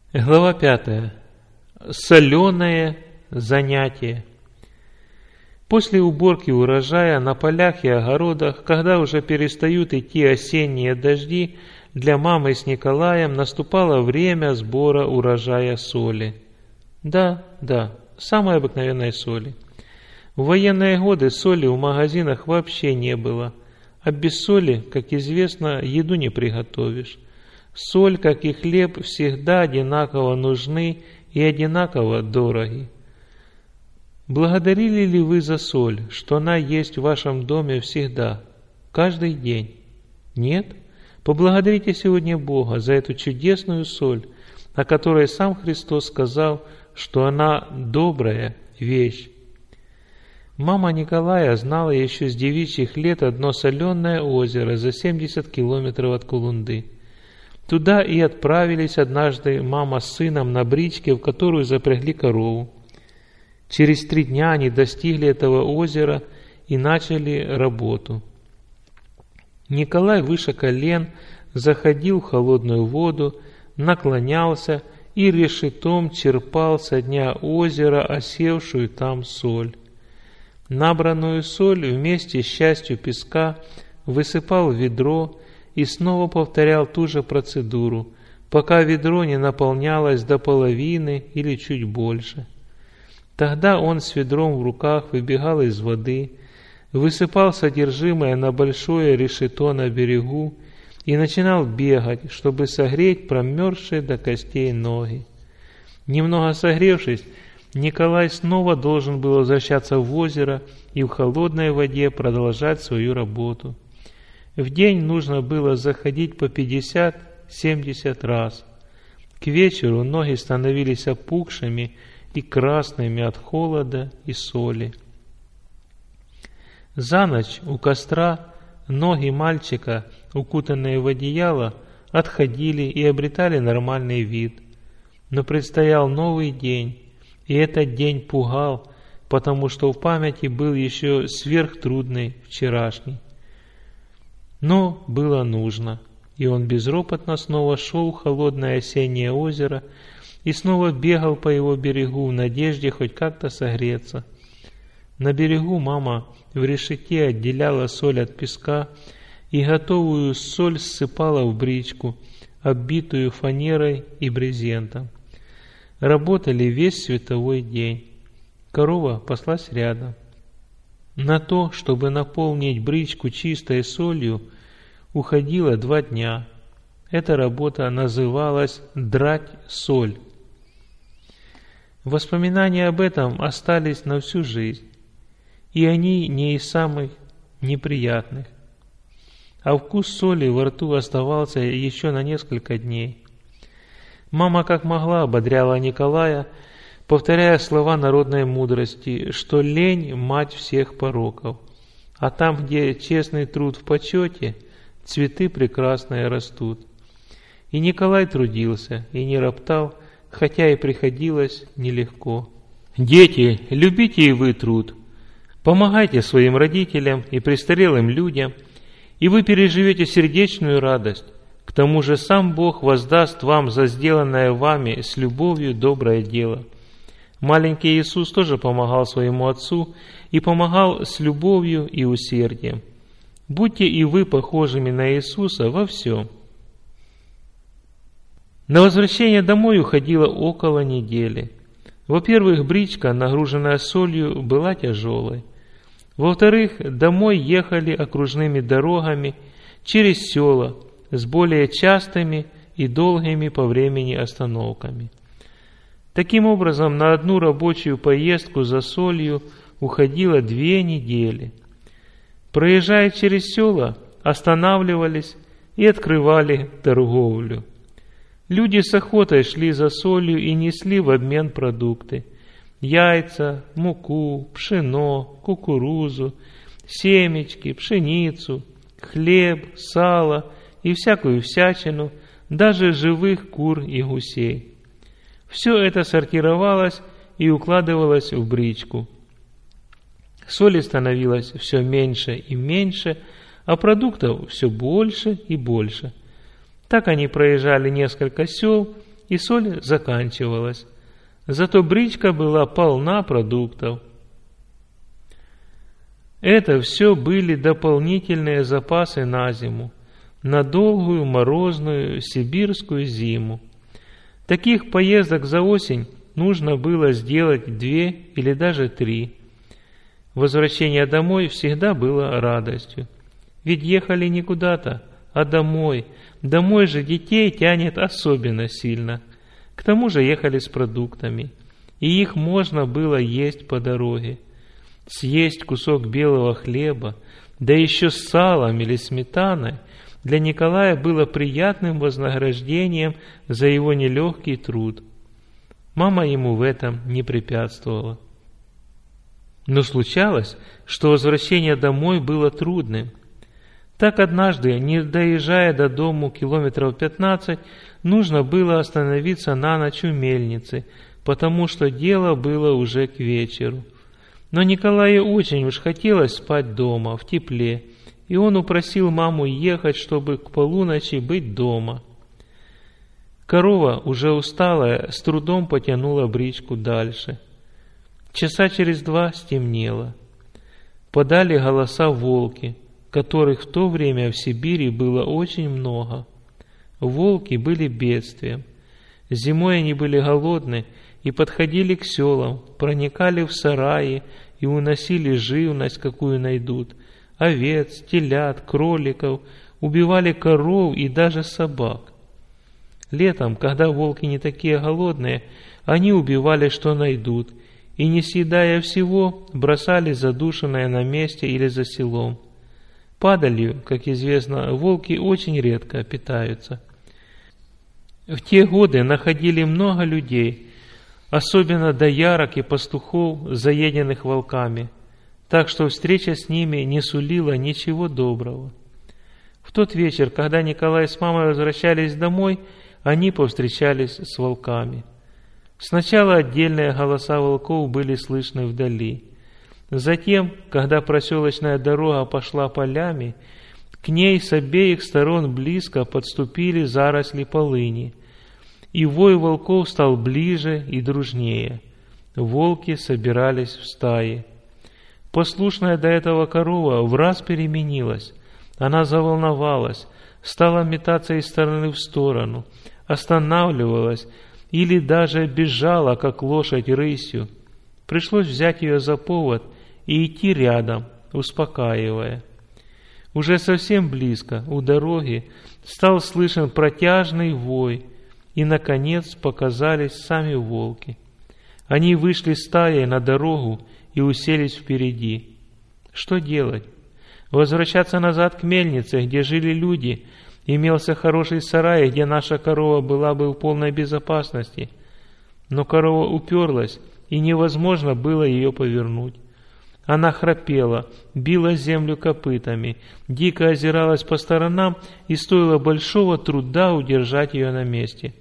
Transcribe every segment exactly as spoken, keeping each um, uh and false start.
Глава пятая. Соленое занятие. После уборки урожая на полях и огородах, когда уже перестают идти осенние дожди, для мамы с Николаем наступало время сбора урожая соли. Да, да, самой обыкновенной соли. В военные годы соли в магазинах вообще не было, а без соли, как известно, еду не приготовишь. Соль, как и хлеб, всегда одинаково нужны и одинаково дороги. Благодарили ли вы за соль, что она есть в вашем доме всегда, каждый день? Нет? Поблагодарите сегодня Бога за эту чудесную соль, о которой сам Христос сказал, что она добрая вещь. Мама Николая знала еще с девичьих лет одно соленое озеро за семьдесят километров от Кулунды. Туда и отправились однажды мама с сыном на бричке, в которую запрягли корову. Через три дня они достигли этого озера и начали работу. Николай выше колен заходил в холодную воду, наклонялся и решетом черпал со дна озера осевшую там соль. Набранную соль вместе с частью песка высыпал в ведро и снова повторял ту же процедуру, пока ведро не наполнялось до половины или чуть больше. Тогда он с ведром в руках выбегал из воды, высыпал содержимое на большое решето на берегу и начинал бегать, чтобы согреть промерзшие до костей ноги. Немного согревшись, Николай снова должен был возвращаться в озеро и в холодной воде продолжать свою работу. В день нужно было заходить по пятьдесят-семьдесят раз. К вечеру ноги становились опухшими и красными от холода и соли. За ночь у костра ноги мальчика, укутанные в одеяло, отходили и обретали нормальный вид. Но предстоял новый день, и этот день пугал, потому что в памяти был еще сверхтрудный вчерашний. Но было нужно, и он безропотно снова шел в холодное осеннее озеро и снова бегал по его берегу в надежде хоть как-то согреться. На берегу мама в решете отделяла соль от песка и готовую соль ссыпала в бричку, оббитую фанерой и брезентом. Работали весь световой день. Корова паслась рядом. На то, чтобы наполнить бричку чистой солью, уходило два дня. Эта работа называлась «драть соль». Воспоминания об этом остались на всю жизнь, и они не из самых неприятных. А вкус соли во рту оставался еще на несколько дней. Мама как могла ободряла Николая, повторяя слова народной мудрости, что лень – мать всех пороков, а там, где честный труд в почете, цветы прекрасные растут. И Николай трудился и не роптал, хотя и приходилось нелегко. Дети, любите и вы труд. Помогайте своим родителям и престарелым людям, и вы переживете сердечную радость. К тому же сам Бог воздаст вам за сделанное вами с любовью доброе дело. Маленький Иисус тоже помогал своему Отцу и помогал с любовью и усердием. Будьте и вы похожими на Иисуса во всем. На возвращение домой уходило около недели. Во-первых, бричка, нагруженная солью, была тяжелой. Во-вторых, домой ехали окружными дорогами через села с более частыми и долгими по времени остановками. Таким образом, на одну рабочую поездку за солью уходило две недели. Проезжая через села, останавливались и открывали торговлю. Люди с охотой шли за солью и несли в обмен продукты: яйца, муку, пшено, кукурузу, семечки, пшеницу, хлеб, сало и всякую всячину, даже живых кур и гусей. Все это сортировалось и укладывалось в бричку. Соли становилось все меньше и меньше, а продуктов все больше и больше. Так они проезжали несколько сел и соль заканчивалась. Зато бричка была полна продуктов. Это все были дополнительные запасы на зиму, на долгую морозную сибирскую зиму. Таких поездок за осень нужно было сделать две или даже три. Возвращение домой всегда было радостью. Ведь ехали не куда-то, а домой. Домой же детей тянет особенно сильно. К тому же ехали с продуктами, и их можно было есть по дороге. Съесть кусок белого хлеба, да еще с салом или сметаной, для Николая было приятным вознаграждением за его нелегкий труд. Мама ему в этом не препятствовала. Но случалось, что возвращение домой было трудным. Так однажды, не доезжая до дому километров пятнадцать, нужно было остановиться на ночь у мельницы, потому что дело было уже к вечеру. Но Николаю очень уж хотелось спать дома, в тепле, и он упросил маму ехать, чтобы к полуночи быть дома. Корова, уже усталая, с трудом потянула бричку дальше. Часа через два стемнело. Подали голоса волки, которых в то время в Сибири было очень много. Волки были бедствием. Зимой они были голодны и подходили к селам, проникали в сараи и уносили живность, какую найдут, овец, телят, кроликов, убивали коров и даже собак. Летом, когда волки не такие голодные, они убивали, что найдут, и, не съедая всего, бросали задушенное на месте или за селом. Падалью, как известно, волки очень редко питаются. В те годы находили много людей, особенно доярок и пастухов, заеденных волками, так что встреча с ними не сулила ничего доброго. В тот вечер, когда Николай с мамой возвращались домой, они повстречались с волками. Сначала отдельные голоса волков были слышны вдали. Затем, когда проселочная дорога пошла полями, к ней с обеих сторон близко подступили заросли полыни, и вой волков стал ближе и дружнее. Волки собирались в стаи. Послушная до этого корова враз переменилась. Она заволновалась, стала метаться из стороны в сторону, останавливалась или даже бежала, как лошадь, рысью. Пришлось взять ее за повод и идти рядом, успокаивая. Уже совсем близко, у дороги, стал слышен протяжный вой, и, наконец, показались сами волки. Они вышли стаей на дорогу и уселись впереди. Что делать? Возвращаться назад к мельнице, где жили люди, имелся хороший сарай, где наша корова была бы в полной безопасности. Но корова уперлась, и невозможно было ее повернуть. Она храпела, била землю копытами, дико озиралась по сторонам, и стоило большого труда удержать ее на месте.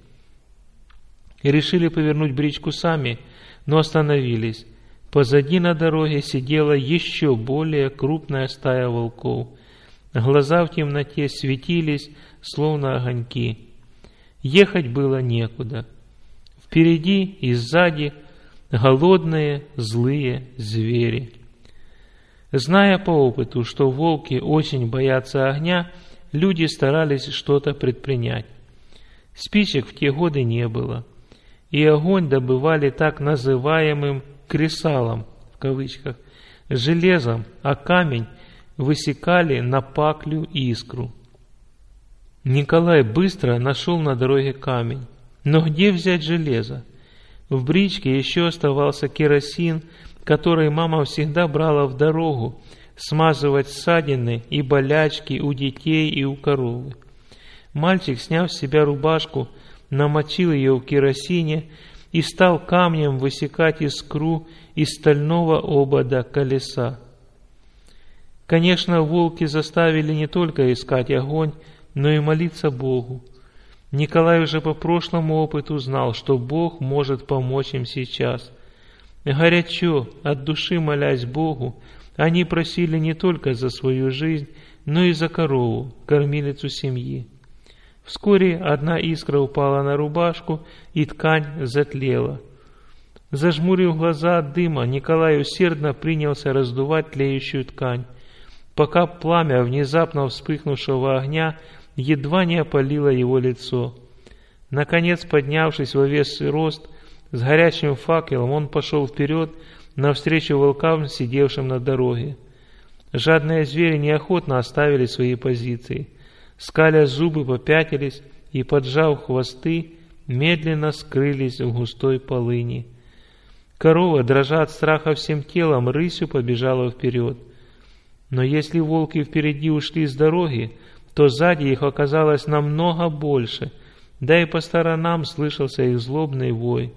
Решили повернуть бричку сами, но остановились. Позади на дороге сидела еще более крупная стая волков. Глаза в темноте светились, словно огоньки. Ехать было некуда. Впереди и сзади голодные, злые звери. Зная по опыту, что волки очень боятся огня, люди старались что-то предпринять. Спичек в те годы не было, и огонь добывали так называемым «кресалом», в кавычках, железом, а камень высекали на паклю искру. Николай быстро нашел на дороге камень. Но где взять железо? В бричке еще оставался керосин, который мама всегда брала в дорогу, смазывать ссадины и болячки у детей и у коровы. Мальчик, сняв с себя рубашку, намочил ее в керосине и стал камнем высекать искру из стального обода колеса. Конечно, волки заставили не только искать огонь, но и молиться Богу. Николай уже по прошлому опыту знал, что Бог может помочь им сейчас. Горячо, от души молясь Богу, они просили не только за свою жизнь, но и за корову, кормилицу семьи. Вскоре одна искра упала на рубашку, и ткань затлела. Зажмурив глаза от дыма, Николай усердно принялся раздувать тлеющую ткань, пока пламя внезапно вспыхнувшего огня едва не опалило его лицо. Наконец, поднявшись во весь рост, с горящим факелом он пошел вперед, навстречу волкам, сидевшим на дороге. Жадные звери неохотно оставили свои позиции. Скаля зубы, попятились и, поджав хвосты, медленно скрылись в густой полыни. Корова, дрожа от страха всем телом, рысью побежала вперед. Но если волки впереди ушли с дороги, то сзади их оказалось намного больше, да и по сторонам слышался их злобный вой.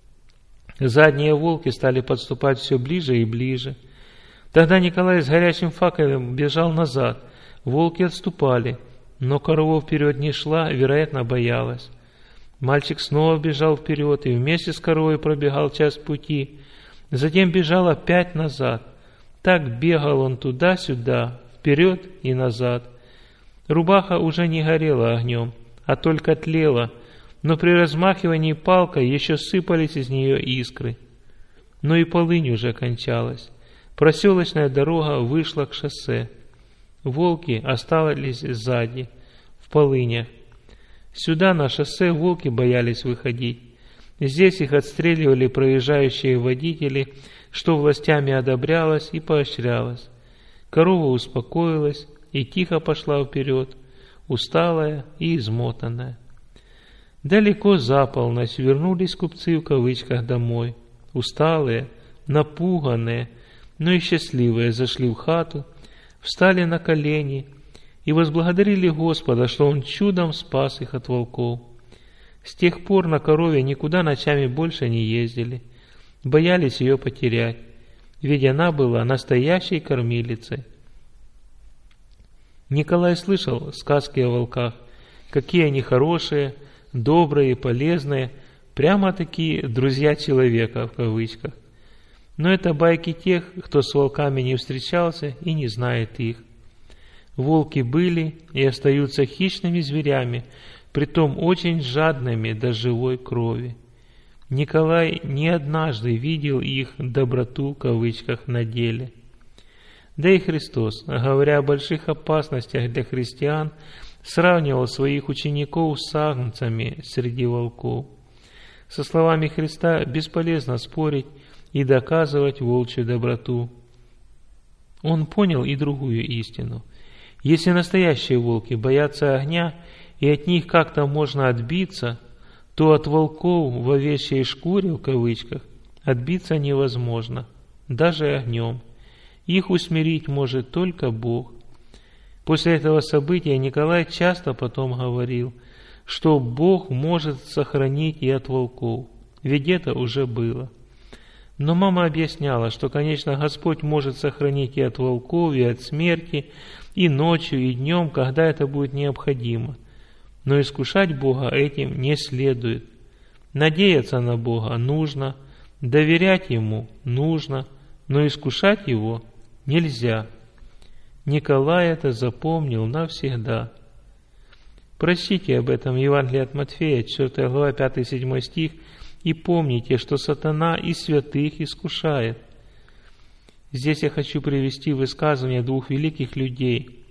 Задние волки стали подступать все ближе и ближе. Тогда Николай с горящим факелом бежал назад. Волки отступали, но корова вперед не шла, вероятно, боялась. Мальчик снова бежал вперед и вместе с коровой пробегал часть пути. Затем бежал опять назад. Так бегал он туда-сюда, вперед и назад. Рубаха уже не горела огнем, а только тлела, но при размахивании палкой еще сыпались из нее искры. Но и полынь уже кончалась. Проселочная дорога вышла к шоссе. Волки остались сзади, в полынях. Сюда, на шоссе, волки боялись выходить. Здесь их отстреливали проезжающие водители, что властями одобрялось и поощрялось. Корова успокоилась и тихо пошла вперед, усталая и измотанная. Далеко за полночь вернулись купцы в кавычках домой. Усталые, напуганные, но и счастливые зашли в хату, встали на колени и возблагодарили Господа, что Он чудом спас их от волков. С тех пор на корове никуда ночами больше не ездили, боялись ее потерять, ведь она была настоящей кормилицей. Николай слышал сказки о волках, какие они хорошие, добрые, полезные, прямо-таки «друзья человека» в кавычках. Но это байки тех, кто с волками не встречался и не знает их. Волки были и остаются хищными зверями, притом очень жадными до живой крови. Николай не однажды видел их «доброту» в кавычках на деле. Да и Христос, говоря о больших опасностях для христиан, сравнивал своих учеников с агнцами среди волков. Со словами Христа бесполезно спорить и доказывать волчью доброту. Он понял и другую истину. Если настоящие волки боятся огня и от них как-то можно отбиться, то от волков в овечьей шкуре, в кавычках, отбиться невозможно, даже огнем. Их усмирить может только Бог. После этого события Николай часто потом говорил, что Бог может сохранить и от волков, ведь это уже было. Но мама объясняла, что, конечно, Господь может сохранить и от волков, и от смерти, и ночью, и днем, когда это будет необходимо. Но искушать Бога этим не следует. Надеяться на Бога нужно, доверять Ему нужно, но искушать Его нельзя. Николай это запомнил навсегда. Прочтите об этом Евангелие от Матфея, четвёртая глава, пятый-седьмой стих, и помните, что сатана и святых искушает. Здесь я хочу привести высказывание двух великих людей.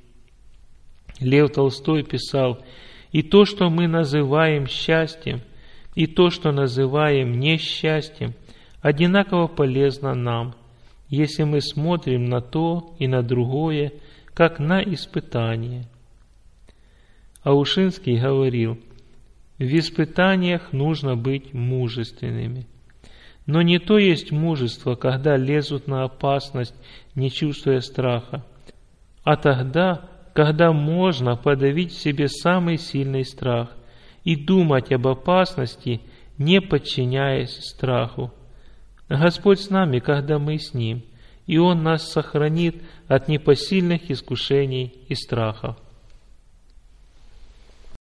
Лев Толстой писал: «И то, что мы называем счастьем, и то, что называем несчастьем, одинаково полезно нам, если мы смотрим на то и на другое, как на испытание». Аушинский говорил: в испытаниях нужно быть мужественными. Но не то есть мужество, когда лезут на опасность, не чувствуя страха, а тогда, когда можно подавить в себе самый сильный страх и думать об опасности, не подчиняясь страху. Господь с нами, когда мы с Ним, и Он нас сохранит от непосильных искушений и страхов.